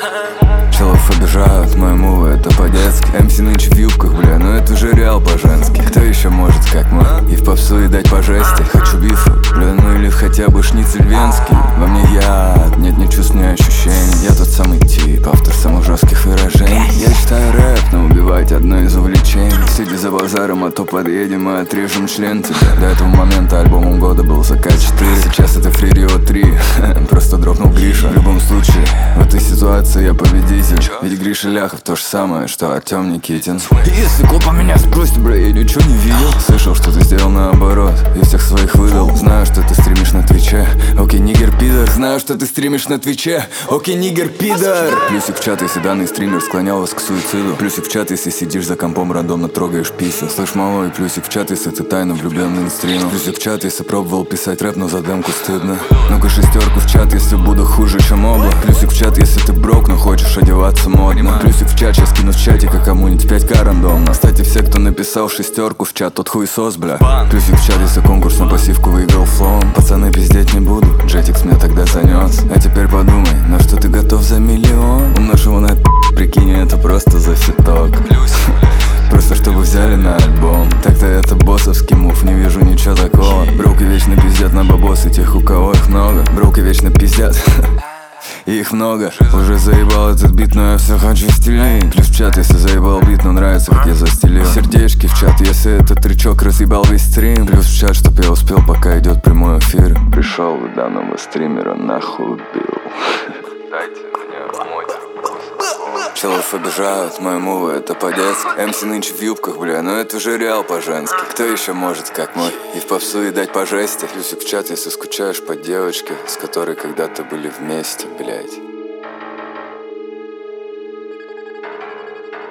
Челов обижают мои мувы, это по-детски. МС нынче в юбках, бля, но это же реал по-женски. Кто еще может, как мы? И в попсу и дать по жести. Хочу бифа, бля, ну или хотя бы шницель венский. Во мне яд, нет ни чувств, ни ощущений. Я тот самый тип, автор самых жестких выражений. Я читаю рэп, но убивать одно из увлечений. Сиди за базаром, а то подъедем и отрежем член тебе. До этого момента альбомом года был Закат 4. Сейчас это Free Rio 3. Просто дропнул Гриша. В любом случае, в этой ситуации я победитель. Ведь Гриша Ляхов то же самое, что Артем Никитин. Если копа меня спросит, бля, я ничего не видел. Слышал, что ты сделал наоборот, и всех своих выдал. Знаю, что ты стримишь на Твиче. Окей, нигер пидор. Знаю, что ты стримишь на Твиче. Окей, нигер пидор. Плюсик в чат, если данный стример склонял вас к суициду. Плюсик в чат, если сидишь за компом, рандомно трогаешь писю. Слышь, малой, плюсик в чат, если ты тайно влюбленный инстрим. Плюсик в чат, если пробовал писать рэп, но за демку стыдно. Ну-ка шестерку в чат, если буду хуже, чем обла. Плюсик в чат, если ты брок, но хочешь одеваться модно. Плюсик в чат, сейчас кину в чатика кому-нибудь 5К рандомно. Кстати, все, кто написал шестерку в чат, тот хуесос, бля. Плюсик в чат, если конкурс на пассивку выиграл флоум. Пацаны, пиздеть не буду, Джетикс меня тогда занес. А теперь подумай, на что ты готов за миллион? Умножь его на это, прикинь, это просто за фиток. Просто чтобы взяли на альбом. Так-то это боссовский мув, не вижу ничего такого. Броуки вечно пиздят на бабосы тех, у кого их много. Броуки вечно пиздят и их много. Уже заебал этот бит, но я все хочу стилей. Плюс в чат, если заебал бит, но нравится, как я застелил. Сердечки в чат, если этот трючок разъебал весь стрим. Плюс в чат, чтоб я успел, пока идет прямой эфир. Пришел у данного стримера, нахуй убил. Дайте мне мой. Челов обижают мои мувы, это по-детски. МС нынче в юбках, бля, но это же реал по-женски. Кто еще может, как мы? И в попсу и дать по жести. Плюсик в чат, если скучаешь по девочке, с которой когда-то были вместе, блядь.